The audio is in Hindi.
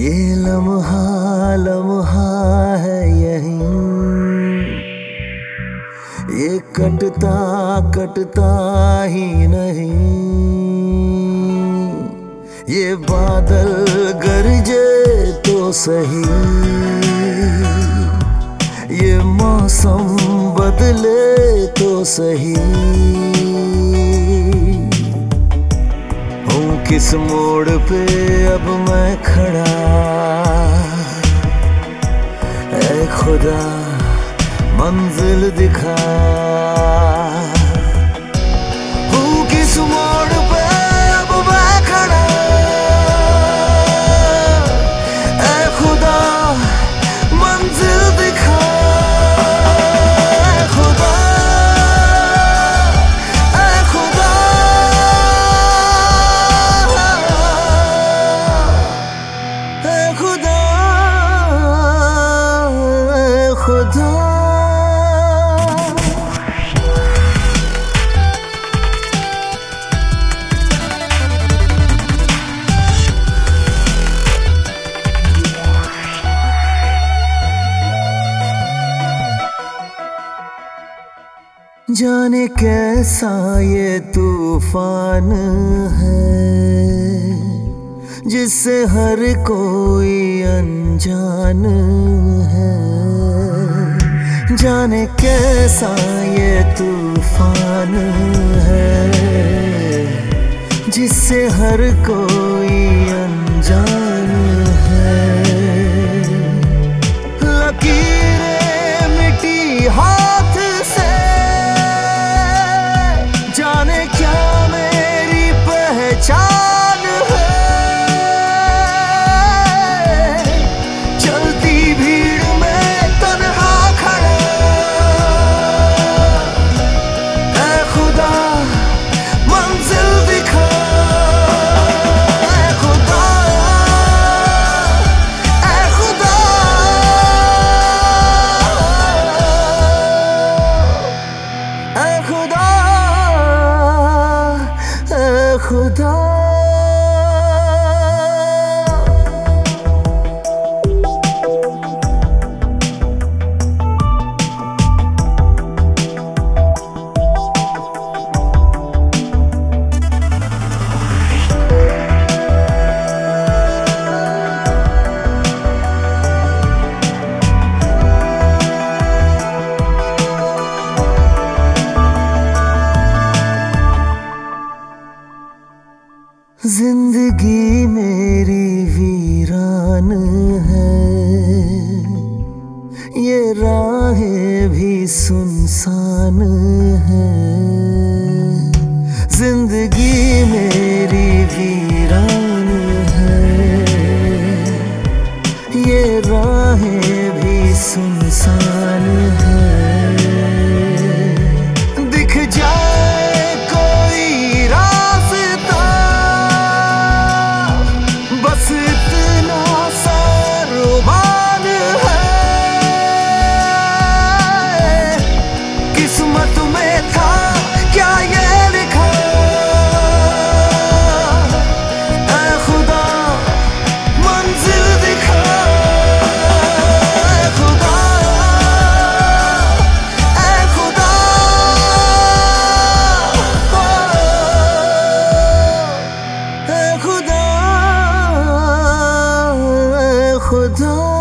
ये लम्हा लम्हा है यहीं, ये कटता कटता ही नहीं। ये बादल गरजे तो सही, ये मौसम बदले तो सही। हूँ किस मोड़ पे अब मैं खड़ा, ऐ खुदा मंजिल दिखा। हूँ किस मोड़ पे अब मैं खड़ा, ऐ खुदा मंजिल दिखा। ऐ खुदा, ऐ खुदा, ऐ खुदा, ऐ खुदा। जाने कैसा ये तूफान है, जिससे हर कोई अनजान है। जाने कैसा ये तूफान है, जिससे हर कोई अनजान है। लकीरें मिटी हाथ से, जाने क्या मेरी पहचान है। चलती भीड़ में तन्हा खड़ा, ऐ खुदा मंजिल दिखा। ऐ खुदा, ऐ खुदा, ऐ खुदा, खुदा। जिंदगी मेरी वीरान है, ये राहें भी सुनसान है। जिंदगी मेरी वीरान है, ये राहें भी सुनसान है। दिख जाए कोई रास्ता, बस इतना सा रुमान है। किस्मत में था क्या ये लिखा, ऐ खुदा मंजिल दिखा। ऐ खुदा, ऐ खुदा, ऐ खुदा, खुदा।